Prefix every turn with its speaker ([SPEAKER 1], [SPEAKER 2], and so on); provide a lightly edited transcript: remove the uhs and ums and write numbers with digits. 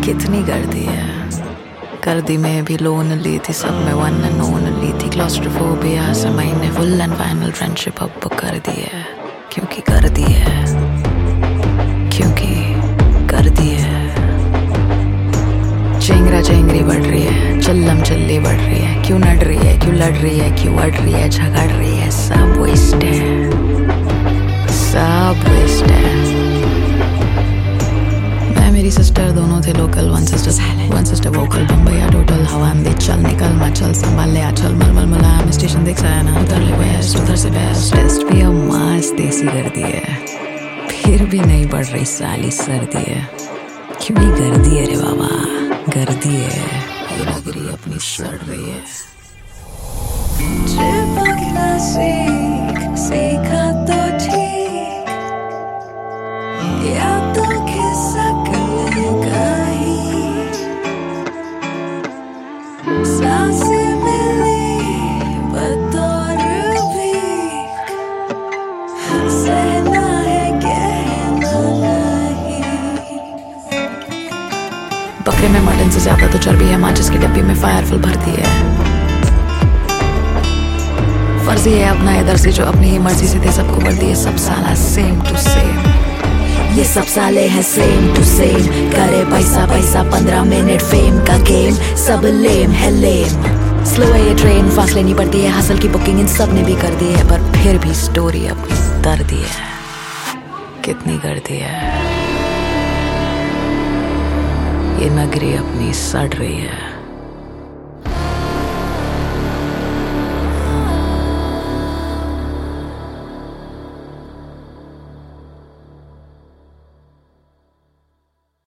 [SPEAKER 1] कितनी गर्दी है, गर्दी में भी लोन ली थी, सब में वन एंड ओनली थी। क्लॉस्ट्रोफोबिया से मैंने फुल एंड फाइनल फ्रेंडशिप अब बुक कर दी है, क्योंकि कर दी है, क्योंकि कर दी है। चेंगरा चेंगरी बढ़ रही है, चिल्लम चिल्ली बढ़ रही है, क्यों नड़ रही है, क्यों लड़ रही है, क्यों अड़ रही है, झगड़ रही है, सब वेस्ट है, सब वेस्ट है। मेरी सिस्टर दोनों थे लोकल, वन सिस्टर वोकल, बम्बैया टोटल, हवा में चल निकल मचल, संभाल ले आचल, मलमल मुलायम, स्टेशन देख ना, उधर ले वेस्ट, उधर से बेस्ट, टेस्ट भी अब मास देसी कर दी है, फिर भी नहीं बढ़ रही साली सर्दी है, क्योंकि गर्दी है रे बाबा, गर्दी है, ये नगरी अपनी सड़ रही है।
[SPEAKER 2] चिपकना सीखा तो ठीक, या तो खिसकने का ही, सांसें मिली बतौर भीख, सहना है कहना नहीं।
[SPEAKER 1] बकरे में मटन से ज्यादा तो चर्बी है, माचिस की डब्बी में फायरफुल भरती है। फर्जी है अपना इधर से जो अपनी ही मर्जी से दे सबको वर्दी है, सब साला सेम टू सेम,
[SPEAKER 2] ये सब साले हैं सेम टू सेम, करे पैसा पैसा 15 मिनट फेम का गेम, सब लेम है लेम।
[SPEAKER 1] स्लो है ये ट्रेन, फास्ट लेनी पड़ती है, हासिल की बुकिंग इन सब ने भी कर दी है, पर फिर भी स्टोरी अपनी दर्दी है, कितनी गर्दी है, ये नगरी अपनी सड़ रही है।